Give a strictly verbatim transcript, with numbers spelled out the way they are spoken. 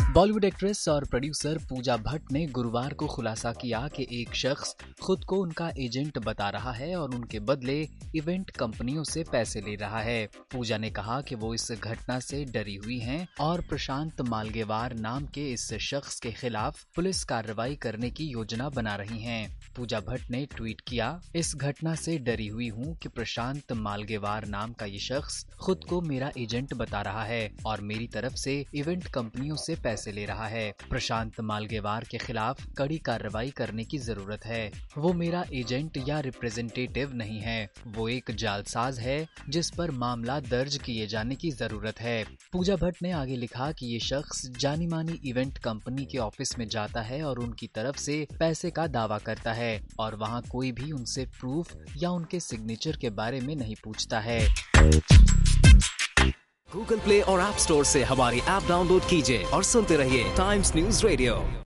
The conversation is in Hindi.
बॉलीवुड एक्ट्रेस और प्रोड्यूसर पूजा भट्ट ने गुरुवार को खुलासा किया कि एक शख्स खुद को उनका एजेंट बता रहा है और उनके बदले इवेंट कंपनियों से पैसे ले रहा है। पूजा ने कहा कि वो इस घटना से डरी हुई हैं और प्रशांत मालगेवार नाम के इस शख्स के खिलाफ पुलिस कार्रवाई करने की योजना बना रही हैं। पूजा भट्ट ने ट्वीट किया, इस घटना से डरी हुई हूँ कि प्रशांत मालगेवार नाम का ये शख्स खुद को मेरा एजेंट बता रहा है और मेरी तरफ से इवेंट कंपनियों से पैसे ले रहा है। प्रशांत मालगेवार के खिलाफ कड़ी कार्रवाई करने की जरूरत है। वो मेरा एजेंट या रिप्रेजेंटेटिव नहीं है, वो एक जालसाज है जिस पर मामला दर्ज किए जाने की जरूरत है। पूजा भट्ट ने आगे लिखा कि ये शख्स जानी मानी इवेंट कंपनी के ऑफिस में जाता है और उनकी तरफ से पैसे का दावा करता है और वहाँ कोई भी उनसे प्रूफ या उनके सिग्नेचर के बारे में नहीं पूछता है। गूगल प्ले और ऐप स्टोर से हमारी ऐप डाउनलोड कीजिए और सुनते रहिए टाइम्स न्यूज़ रेडियो।